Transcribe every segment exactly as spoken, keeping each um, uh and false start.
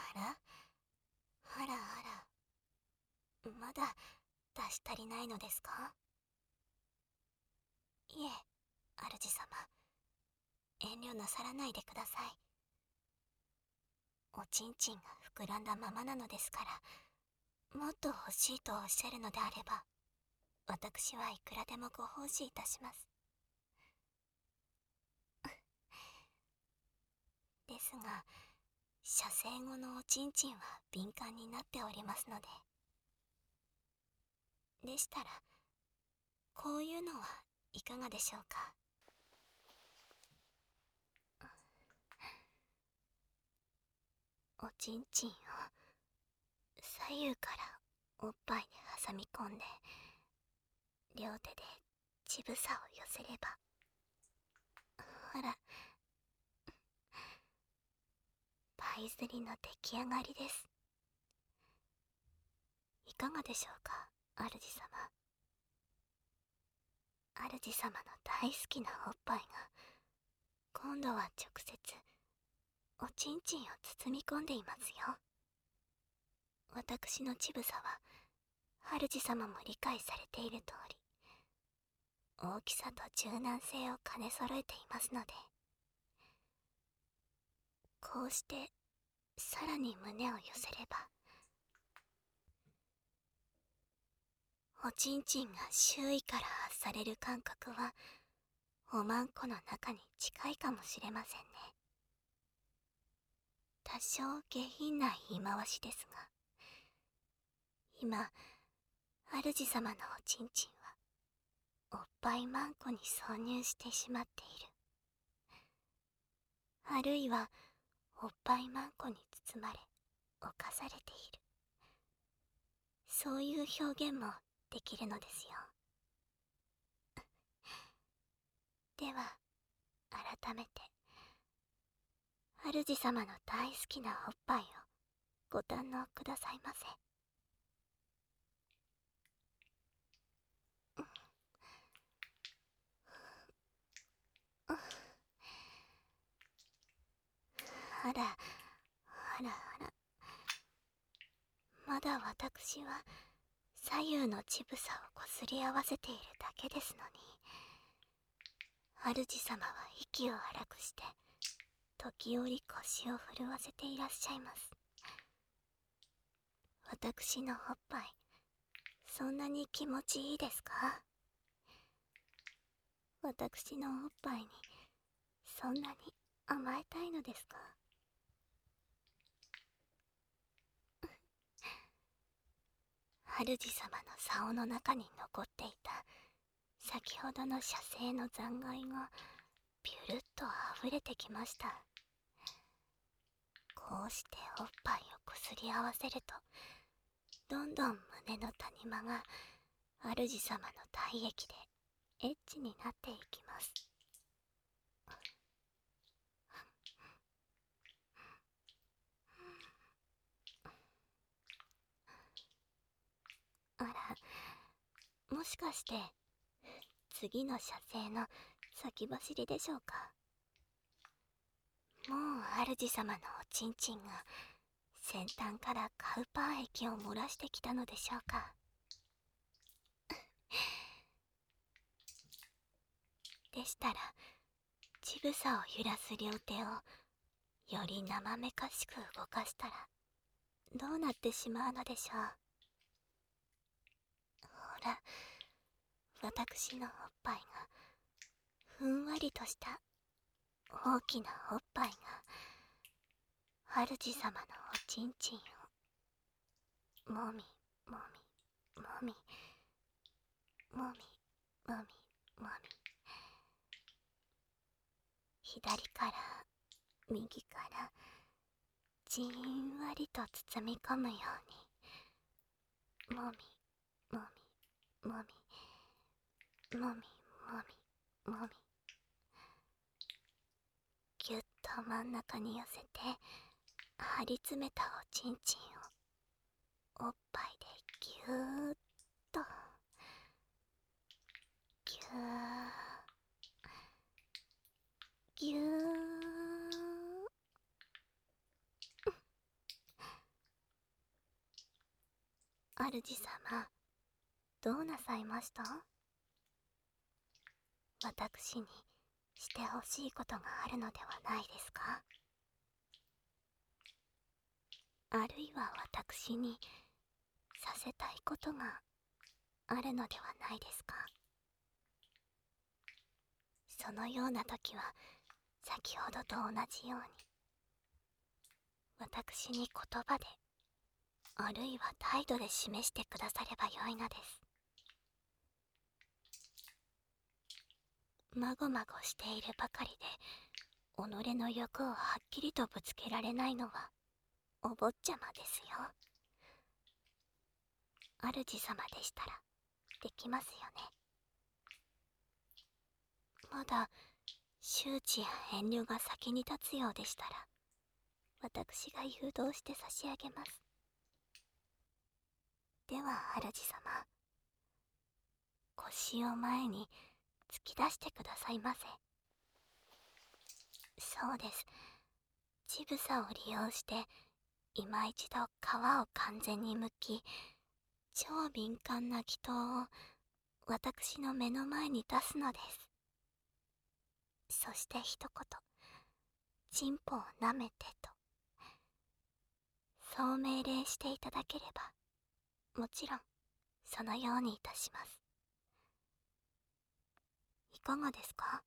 あらあらあら、まだ出し足りないのですか？いえ、主様、遠慮なさらないでください。おちんちんが膨らんだままなのですから、もっと欲しいとおっしゃるのであれば、私はいくらでもご奉仕いたします。ですが、射精後のおちんちんは敏感になっておりますので。でしたら、こういうのはいかがでしょうか。おちんちんを左右からおっぱいに挟み込んで、両手で乳房を寄せれば、ほら、パイ釣りの出来上がりです。いかがでしょうか、主様。主様の大好きなおっぱいが、今度は直接おちんちんを包み込んでいますよ。私の乳房は主様も理解されている通り、大きさと柔軟性を兼ね揃えていますので、こうしてさらに胸を寄せれば、おちんちんが周囲から発される感覚はおまんこの中に近いかもしれませんね。多少下品な言い回しですが、今主様のおちんちんはおっぱいまんこに挿入してしまっている、あるいはおっぱいまんこに包まれ侵されている、そういう表現もできるのですよ。では改めて主様の大好きなおっぱいをご堪能くださいませ。あらあらあら、まだ私は左右の乳房をこすり合わせているだけですのに、主様は息を荒くして時折腰を震わせていらっしゃいます。私のおっぱい、そんなに気持ちいいですか？私のおっぱいにそんなに甘えたいのですか？主様の竿の中に残っていた先ほどの射精の残骸がピュルッと溢れてきました。こうしておっぱいをこすり合わせると、どんどん胸の谷間が主様の体液でエッチになっていきます。あら、もしかして次の射精の先走りでしょうか。もう主様のおちんちんが先端からカウパー液を漏らしてきたのでしょうか。でしたら乳房を揺らす両手をより生めかしく動かしたらどうなってしまうのでしょう。ほら、私のおっぱいがふんわりとした大きなおっぱいが主様のおちんちんをもみもみもみもみもみもみ、左から右からじんわりと包み込むようにもみもみもみもみもみもみ、ぎゅっと真ん中に寄せて張り詰めたおちんちんをおっぱいでぎゅーっとぎゅーぎゅー、 主様、どうなさいました？私にしてほしいことがあるのではないですか？あるいは私にさせたいことがあるのではないですか？そのような時は先ほどと同じように私に言葉であるいは態度で示してくださればよいのです。まごまごしているばかりで己の欲をはっきりとぶつけられないのはお坊ちゃまですよ。主様でしたらできますよね。まだ周知や遠慮が先に立つようでしたら私が誘導して差し上げます。では主様、腰を前に突き出してくださいませ。そうです。乳房を利用して今一度皮を完全に剥き、超敏感な気筒を私の目の前に出すのです。そして一言、チンポを舐めてと、そう命令していただければ、もちろんそのようにいたします。いかがですか？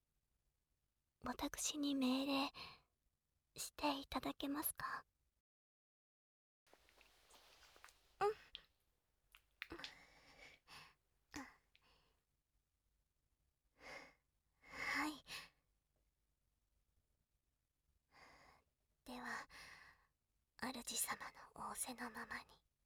私に命令していただけますか？うん。はい。では主様の仰せのままに。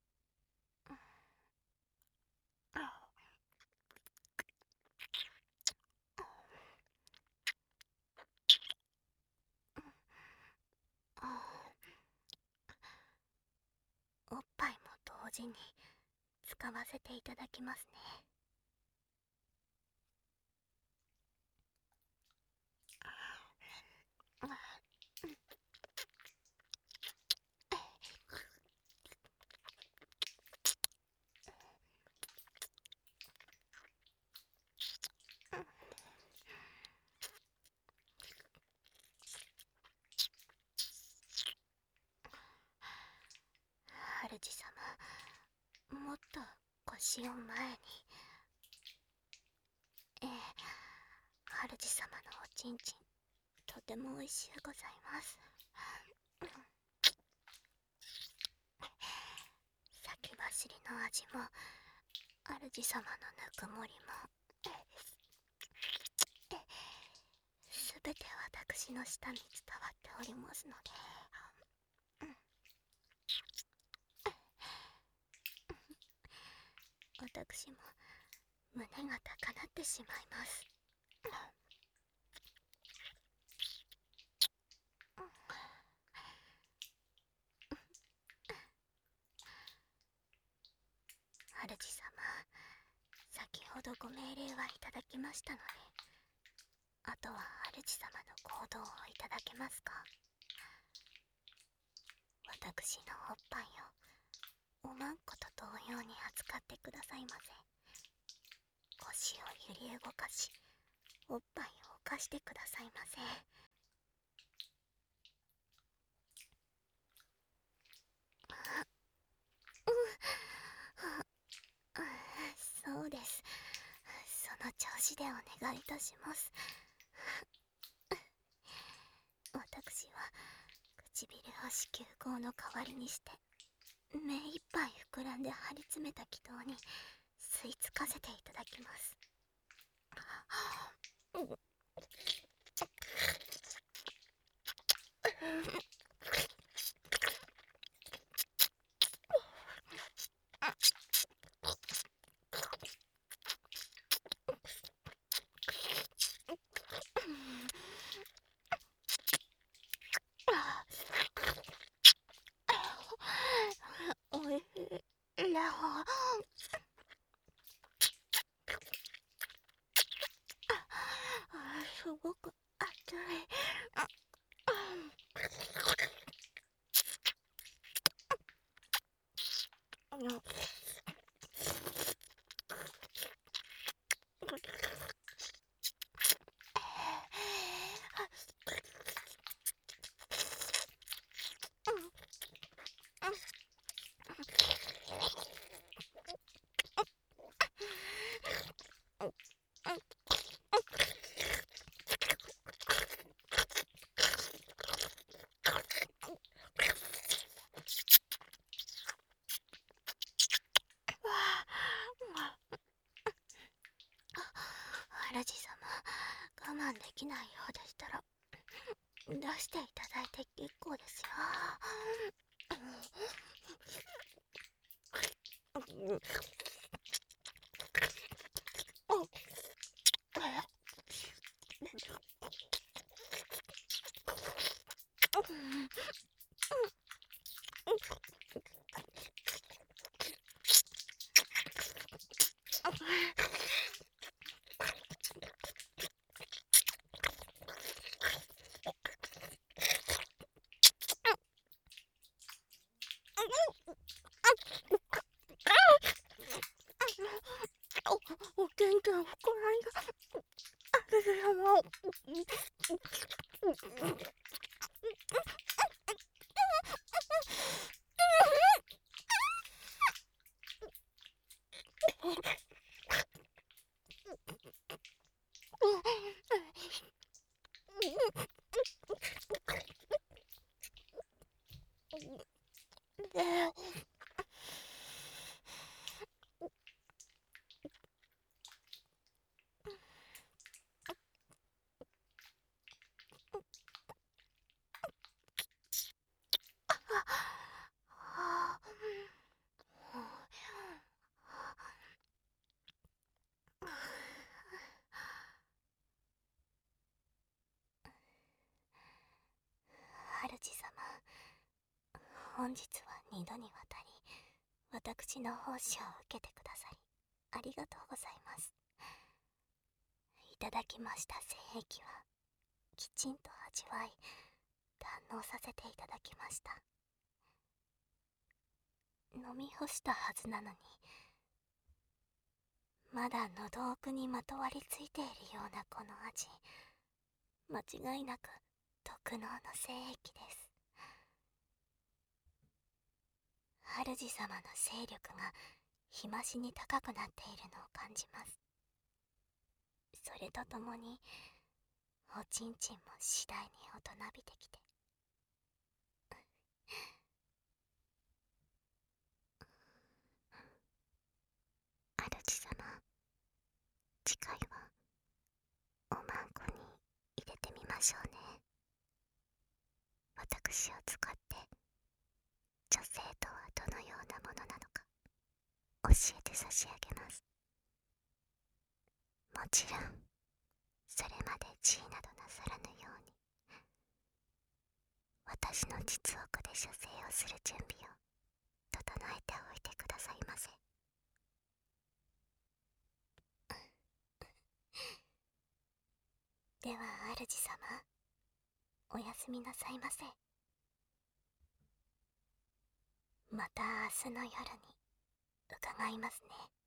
おっぱいも同時に使わせていただきますね。主様、もっと腰を前に。ええ、主様のおちんちんとてもおいしゅうございます。先走りの味も主様のぬくもりもすべて私の舌に伝わっておりますので、私も胸が高鳴ってしまいます。主様、先ほどご命令はいただきましたので、あとは主様の行動をいただけますか？私のおっぱいをおまんこと同様に扱ってくださいませ。腰を揺り動かし、おっぱいを浮かしてくださいませ。そうです。その調子でお願いいたします。私は唇を子宮口の代わりにして目いっぱい膨らんで張り詰めた気筒に吸い付かせていただきます。おいしいな。すごく熱い。 きないようでしたら出していただいて結構ですよ。お、お元気の膨らみがあるで様を。主様、本日は二度にわたり私の奉仕を受けてくださりありがとうございます。いただきました精液はきちんと味わい堪能させていただきました。飲み干したはずなのにまだ喉奥にまとわりついているようなこの味、間違いなく特濃の精液です。主様の勢力が日増しに高くなっているのを感じます。それとともにおちんちんも次第に大人びてきて主様、次回はおまんこに入れてみましょうね。私を使って女性とはどのようなものなのか教えて差し上げます。もちろんそれまで地位などなさらぬように私の実奥で処刑をする準備を整えておいてくださいませ。では主様、おやすみなさいませ。また明日の夜に伺いますね。